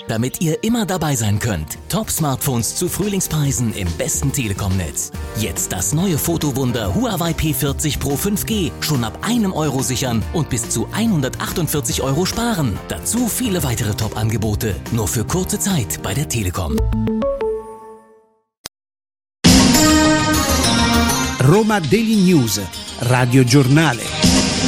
Damit ihr immer dabei sein könnt, Top-Smartphones zu Frühlingspreisen im besten Telekom-Netz. Jetzt das neue Fotowunder Huawei P40 Pro 5G schon ab €1 sichern und bis zu 148 € sparen. Dazu viele weitere Top-Angebote, nur für kurze Zeit bei der Telekom. Roma Daily News, Radio Giornale.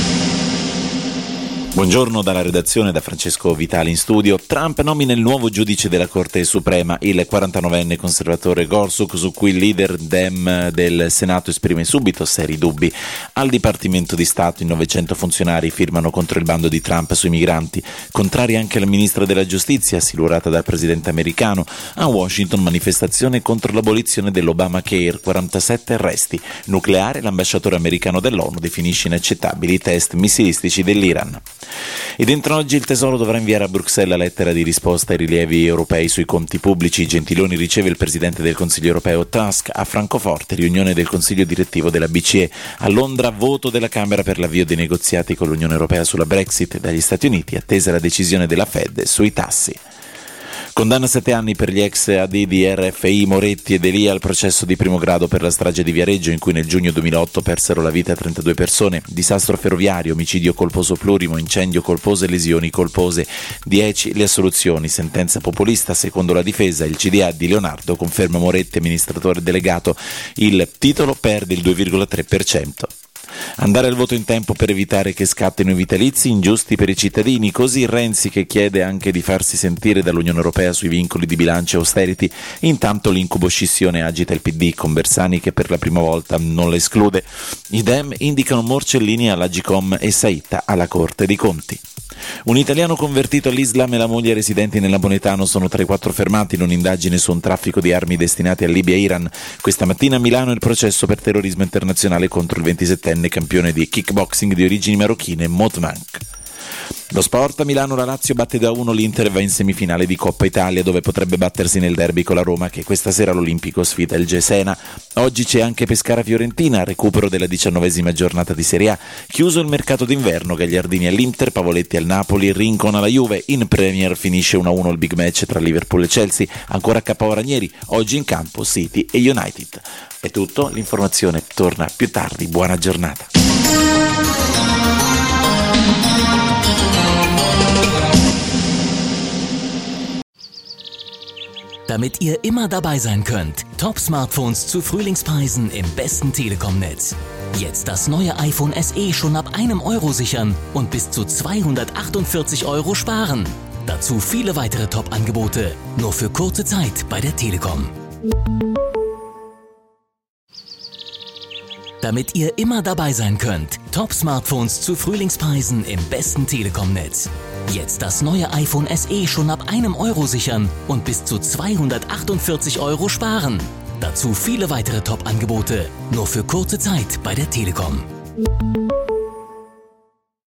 Buongiorno dalla redazione, da Francesco Vitali in studio. Trump nomina il nuovo giudice della Corte Suprema, il 49enne conservatore Gorsuch, su cui il leader Dem del Senato esprime subito seri dubbi. Al Dipartimento di Stato in 900 funzionari firmano contro il bando di Trump sui migranti, contrari anche la ministra della Giustizia, silurata dal presidente americano. A Washington manifestazione contro l'abolizione dell'Obamacare, 47 arresti. Nucleare, l'ambasciatore americano dell'ONU definisce inaccettabili i test missilistici dell'Iran. Ed entro oggi il Tesoro dovrà inviare a Bruxelles la lettera di risposta ai rilievi europei sui conti pubblici. Gentiloni riceve il presidente del Consiglio europeo Tusk. A Francoforte riunione del Consiglio direttivo della BCE. A Londra voto della Camera per l'avvio dei negoziati con l'Unione europea sulla Brexit. Dagli Stati Uniti attesa la decisione della Fed sui tassi. Condanna 7 anni per gli ex AD di RFI Moretti ed Elia al processo di primo grado per la strage di Viareggio, in cui nel giugno 2008 persero la vita 32 persone. Disastro ferroviario, omicidio colposo plurimo, incendio colposo e lesioni colpose. 10 le assoluzioni, sentenza populista. Secondo la difesa, il CDA di Leonardo conferma Moretti amministratore delegato. Il titolo perde il 2,3%. Andare al voto in tempo per evitare che scattino i vitalizi ingiusti per i cittadini, così Renzi, che chiede anche di farsi sentire dall'Unione Europea sui vincoli di bilancio e austerity. Intanto l'incubo scissione agita il PD, con Bersani che per la prima volta non la esclude. I Dem indicano Morcellini all'Agcom e Saitta alla Corte dei Conti. Un italiano convertito all'Islam e la moglie residenti nel Napoletano sono tra i 4 fermati in un'indagine su un traffico di armi destinati a Libia e Iran. Questa mattina a Milano il processo per terrorismo internazionale contro il 27enne campione di kickboxing di origini marocchine Motmank. Lo sport, a Milano la Lazio batte 2-1 l'Inter e va in semifinale di Coppa Italia, dove potrebbe battersi nel derby con la Roma, che questa sera all'Olimpico sfida il Cesena. Oggi c'è anche Pescara-Fiorentina, recupero della 19ª giornata di Serie A. Chiuso il mercato d'inverno, Gagliardini all'Inter, Pavoletti al Napoli, Rincon alla Juve. In Premier finisce 1-1 il big match tra Liverpool e Chelsea. Ancora KO Ranieri, oggi in campo City e United. È tutto, l'informazione torna più tardi, buona giornata. Damit ihr immer dabei sein könnt, Top-Smartphones zu Frühlingspreisen im besten Telekom-Netz. Jetzt das neue iPhone SE schon ab €1 sichern und bis zu 248 € sparen. Dazu viele weitere Top-Angebote, nur für kurze Zeit bei der Telekom. Damit ihr immer dabei sein könnt, Top-Smartphones zu Frühlingspreisen im besten Telekom-Netz. Jetzt das neue iPhone SE schon ab €1 sichern und bis zu 248 € sparen. Dazu viele weitere Top-Angebote, nur für kurze Zeit bei der Telekom.